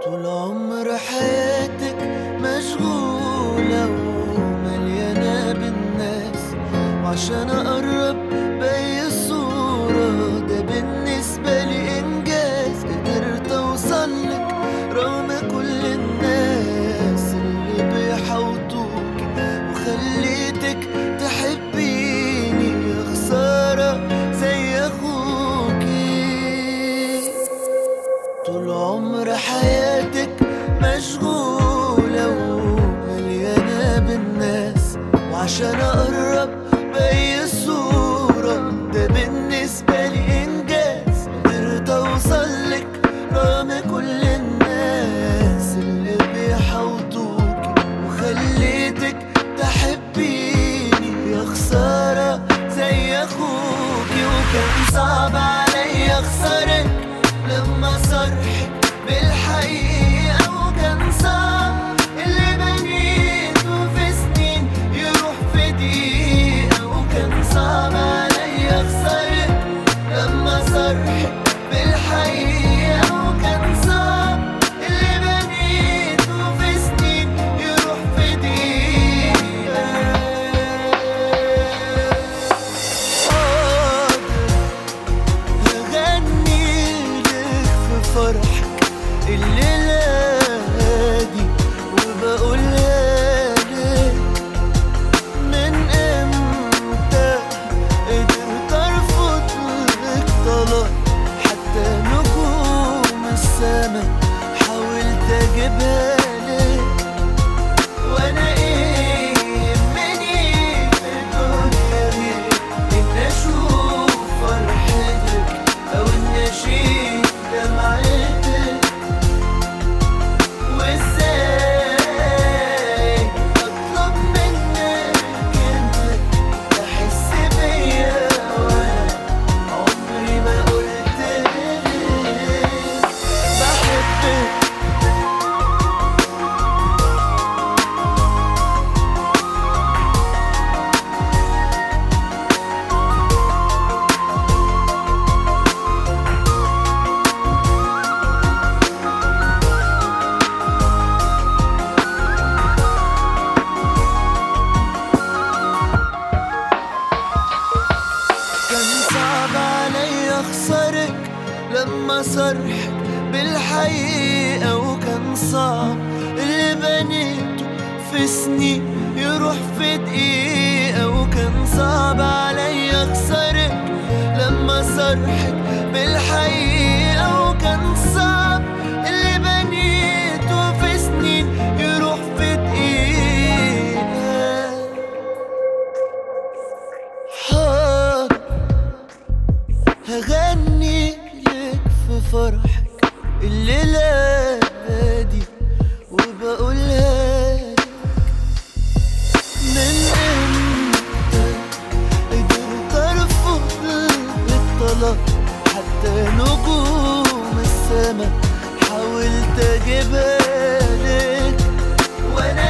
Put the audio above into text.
طول عمر حياتك مشغولة ومليانة بالناس، وعشان أقرب بأي صورة ده بالنسبة لي إنجاز. قدرت أوصلك رغم كل الناس اللي بيحوطوكي، وخليتك تحبيني يا خسارة زي أخوكي. طول عمر حياتك مشغولة ومليانة بالناس، وعشان أقرب بأي صورة ده بالنسبة لي إنجاز. قدرت أوصلك رغم كل الناس اللي بيحوطوكي، وخليتك تحبيني يا خسارة زي أخوكي. وكان صعب عليا أخسرك لما صرحك بالحقيقة، وكان صعب اللي بنيته في سنين يروح في دقيقة. وكان صعب عليا أخسرك لما صرحك بالحقيقة، وكان صعب اللي بنيته في سنين يروح في دقيقة. هغني لك في فرحك الليلة دي، وبقولها لك من امتى. قدرت ارفض لك طلب حتى نجوم السما حاولت اجيبها لك. وانا ايه يهمني في الدنيا غير ان اشوف فرحتك او ان اشيل دمعتك. وازاي اطلب منك انك تحس بيا وانا عمري ما قلتلك بحبك. كان صعب عليا أخسرك لما صرحك بالحقيقة، وكان صعب اللي بنيته في سنين يروح في دقيقة. وكان صعب عليا أخسرك لما صرحك بالحقيقة، وكان صعب اللي بنيته في سنين يروح في دقيقة. هغني لك في فرحك الليلة دي، وبقولها لك من امتى. قدرت ارفض الطلب حتى نجوم السما حاولت اجيبها لك. وانا